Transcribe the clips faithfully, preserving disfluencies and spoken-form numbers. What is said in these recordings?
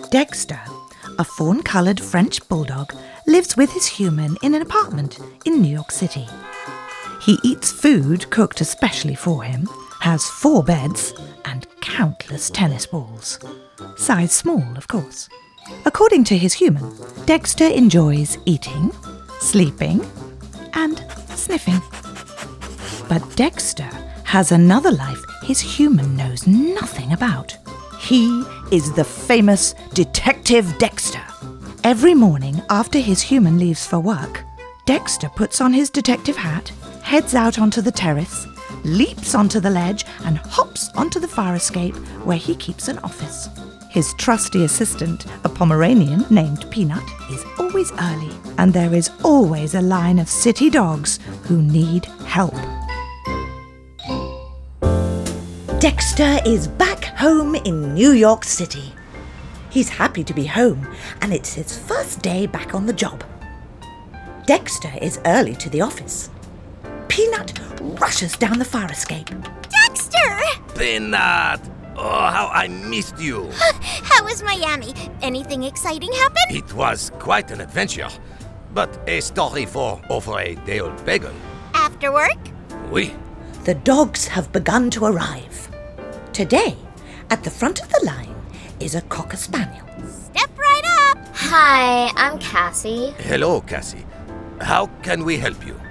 Dexter, a fawn-coloured French bulldog, lives with his human in an apartment in New York City. He eats food cooked especially for him, has four beds and countless tennis balls. Size small, of course. According to his human, Dexter enjoys eating, sleeping and sniffing. But Dexter has another life his human knows nothing about. He is the famous Detective Dexter. Every morning after his human leaves for work, Dexter puts on his detective hat, heads out onto the terrace, leaps onto the ledge and hops onto the fire escape where he keeps an office. His trusty assistant, a Pomeranian named Peanut, is always early, and there is always a line of city dogs who need help. Dexter is back home in New York City. He's happy to be home, and it's his first day back on the job. Dexter is early to the office. Peanut rushes down the fire escape. Dexter! Peanut! Oh, how I missed you. How was Miami? Anything exciting happen? It was quite an adventure, but a story for over a day-old bagel. After work? Oui. The dogs have begun to arrive. Today, at the front of the line, is a Cocker Spaniel. Step right up! Hi, I'm Cassie. Hello, Cassie. How can we help you?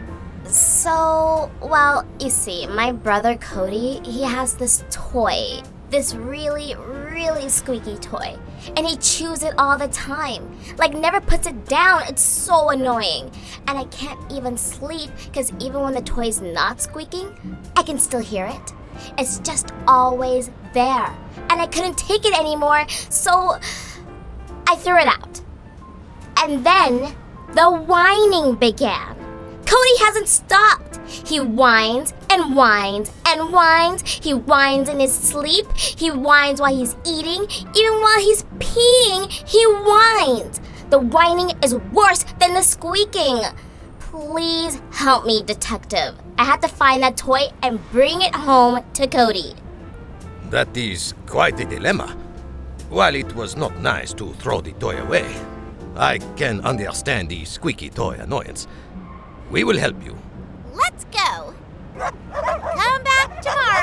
So, well, you see, my brother Cody, he has this toy. This really, really squeaky toy. And he chews it all the time. Like, never puts it down. It's so annoying. And I can't even sleep because even when the toy's not squeaking, I can still hear it. It's just always there. And I couldn't take it anymore, so I threw it out. And then the whining began. Cody hasn't stopped. He whines and whines and whines. He whines in his sleep. He whines while he's eating. Even while he's peeing, he whines. The whining is worse than the squeaking. Please help me, detective. I have to find that toy and bring it home to Cody. That is quite a dilemma. While it was not nice to throw the toy away, I can understand the squeaky toy annoyance. We will help you. Let's go. Come back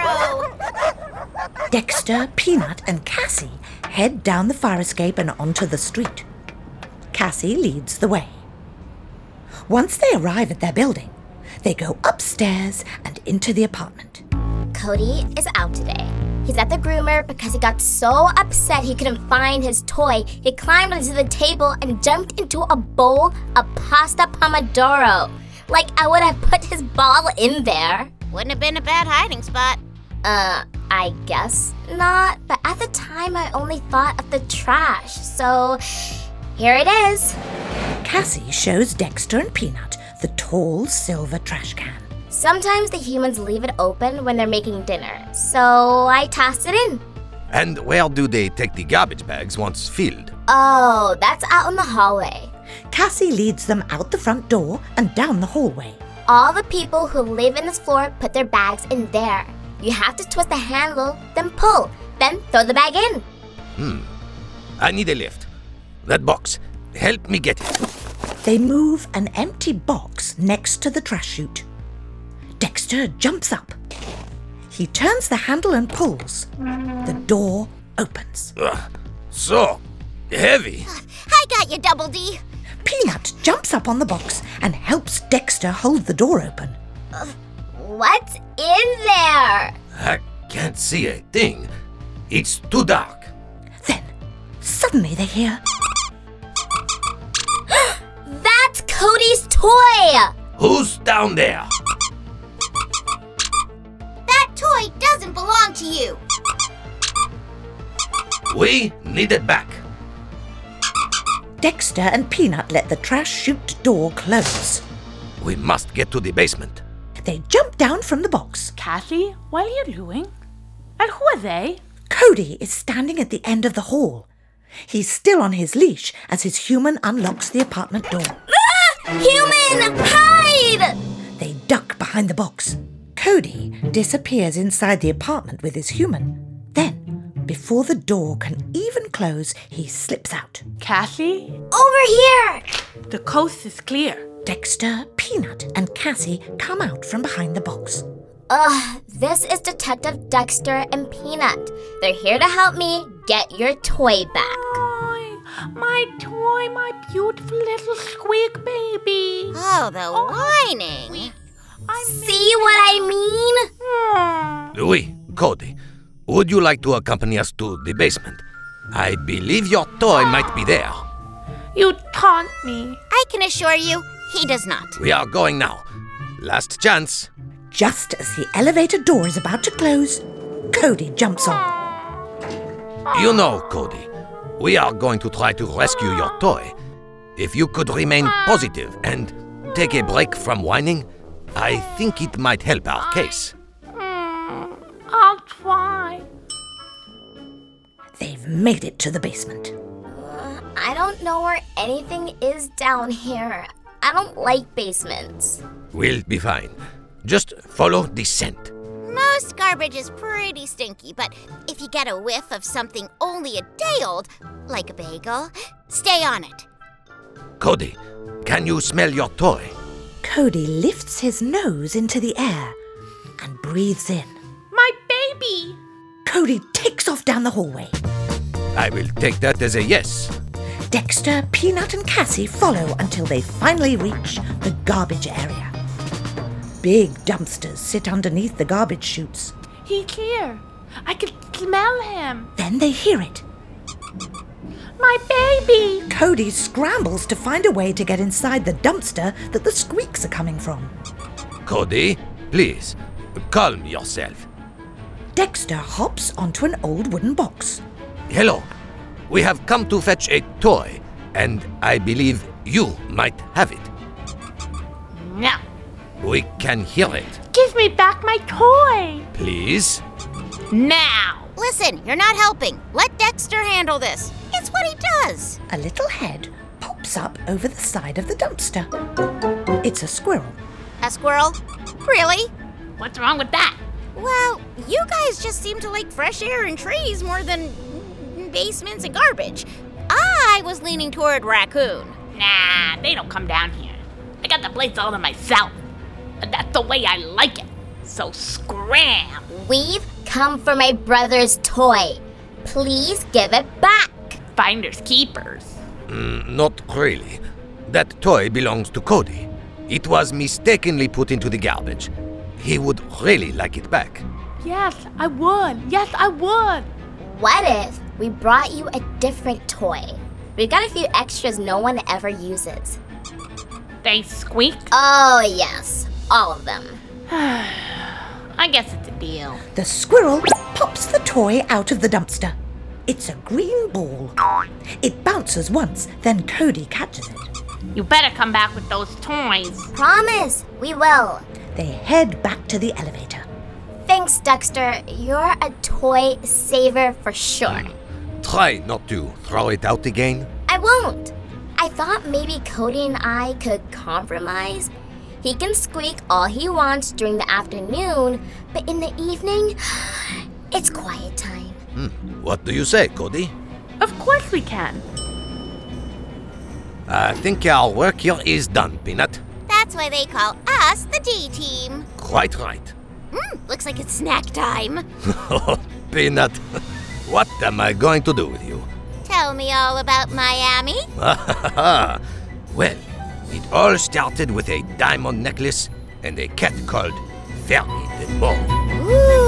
tomorrow. Dexter, Peanut and Cassie head down the fire escape and onto the street. Cassie leads the way. Once they arrive at their building, they go upstairs and into the apartment. Cody is out today. He's at the groomer because he got so upset he couldn't find his toy. He climbed onto the table and jumped into a bowl of pasta pomodoro. Like I would have put his ball in there. Wouldn't have been a bad hiding spot. Uh, I guess not. But at the time, I only thought of the trash. So here it is. Cassie shows Dexter and Peanut the tall silver trash can. Sometimes the humans leave it open when they're making dinner, so I tossed it in. And where do they take the garbage bags once filled? Oh, that's out in the hallway. Cassie leads them out the front door and down the hallway. All the people who live in this floor put their bags in there. You have to twist the handle, then pull, then throw the bag in. Hmm. I need a lift. That box. Help me get it. They move an empty box next to the trash chute. Dexter jumps up. He turns the handle and pulls. The door opens. Ugh, so heavy. I got you, Double D. Peanut jumps up on the box and helps Dexter hold the door open. Uh, what's in there? I can't see a thing. It's too dark. Then, suddenly they hear... That's Cody's toy! Who's down there? That toy doesn't belong to you. We need it back. Dexter and Peanut let the trash chute door close. We must get to the basement. They jump down from the box. Cassie, what are you doing? And who are they? Cody is standing at the end of the hall. He's still on his leash as his human unlocks the apartment door. Ah! Human, hide! They duck behind the box. Cody disappears inside the apartment with his human. Then, Before the door can even close, he slips out. Cassie? Over here! The coast is clear. Dexter, Peanut, and Cassie come out from behind the box. Ugh, this is Detective Dexter and Peanut. They're here to help me get your toy back. Toy, my toy, my beautiful little squeak baby. Oh, the whining. I See what I mean? Oui, Cody. Would you like to accompany us to the basement? I believe your toy might be there. You taunt me. I can assure you, he does not. We are going now. Last chance. Just as the elevator door is about to close, Cody jumps on. You know, Cody, we are going to try to rescue your toy. If you could remain positive and take a break from whining, I think it might help our case. I'll try. They've made it to the basement. I don't know where anything is down here. I don't like basements. We'll be fine. Just follow the scent. Most garbage is pretty stinky, but if you get a whiff of something only a day old, like a bagel, stay on it. Cody, can you smell your toy? Cody lifts his nose into the air and breathes in. My baby. Cody takes off down the hallway. I will take that as a yes. Dexter, Peanut, and Cassie follow until they finally reach the garbage area. Big dumpsters sit underneath the garbage chutes. He's here. I can smell him. Then they hear it. My baby. Cody scrambles to find a way to get inside the dumpster that the squeaks are coming from. Cody, please, calm yourself. Dexter hops onto an old wooden box. Hello. We have come to fetch a toy, and I believe you might have it. No. We can hear it. Give me back my toy. Please? Now. Listen, you're not helping. Let Dexter handle this. It's what he does. A little head pops up over the side of the dumpster. It's a squirrel. A squirrel? Really? What's wrong with that? Well, you guys just seem to like fresh air and trees more than basements and garbage. I was leaning toward raccoon. Nah, they don't come down here. I got the place all to myself. And that's the way I like it. So scram. We've come for my brother's toy. Please give it back. Finders keepers. Mm, not really. That toy belongs to Cody. It was mistakenly put into the garbage. He would really like it back. Yes, I would. Yes, I would. What if we brought you a different toy? We've got a few extras no one ever uses. They squeak. Oh, yes. All of them. I guess it's a deal. The squirrel pops the toy out of the dumpster. It's a green ball. It bounces once, then Cody catches it. You better come back with those toys. Promise, we will. They head back to the elevator. Thanks, Dexter. You're a toy saver for sure. Try not to throw it out again. I won't. I thought maybe Cody and I could compromise. He can squeak all he wants during the afternoon, but in the evening, it's quiet time. Hmm. What do you say, Cody? Of course we can. I think our work here is done, Peanut. That's why they call us the D-Team. Quite right. Mm, looks like it's snack time. Peanut, what am I going to do with you? Tell me all about Miami. Well, it all started with a diamond necklace and a cat called Fernie the Mole. Ooh.